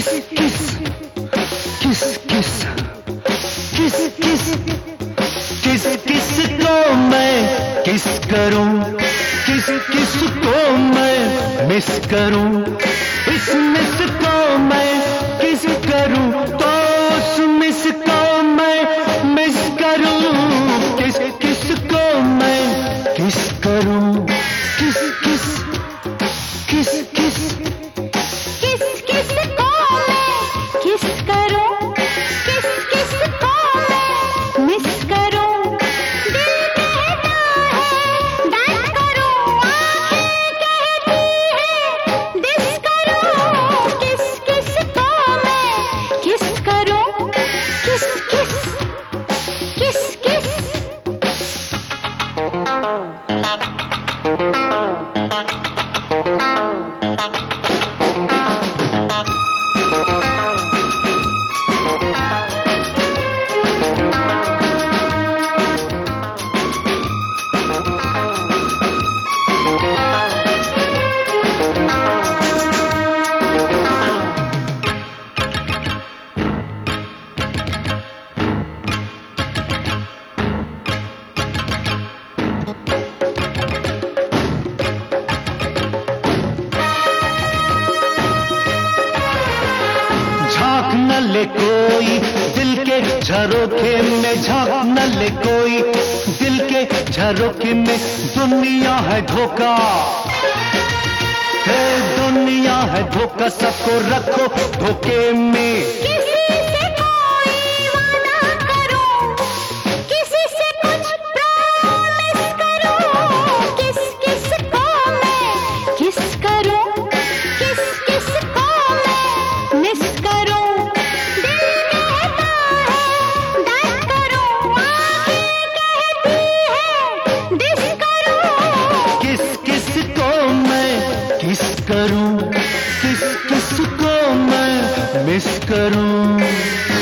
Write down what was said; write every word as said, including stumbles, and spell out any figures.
किस किस किस किस किस किस किस किस को मैं किस करूं, किस किस को मैं मिस करूं, इस मिस को मैं किस करूं, तो उस मिस को मैं मिस करूं, किस किस को मैं किस करूं, किस किस किस किस किस किस को मैं किस करूं, किस किस को मैं मिस करूं, दिल कहता है डैट करूं, आँखें कहती है डिस करूं, किस किस को मैं किस करूं, किस किस किस किस न ले कोई दिल के झरोखे में, झांक न ले कोई दिल के झरोखे में, दुनिया है धोखा है, दुनिया है धोखा, सबको रखो धोखे में। किसी से कोई वादा करो, किसी से कुछ प्रॉमिस करो, किस किस को मैं किस करूं, किस किस को मैं मिस करूं, दिल कहता है डैट करूं, आँखें कहती है डिस करूं, किस किस को मैं किस करूं, किस किस को मैं मिस करूं।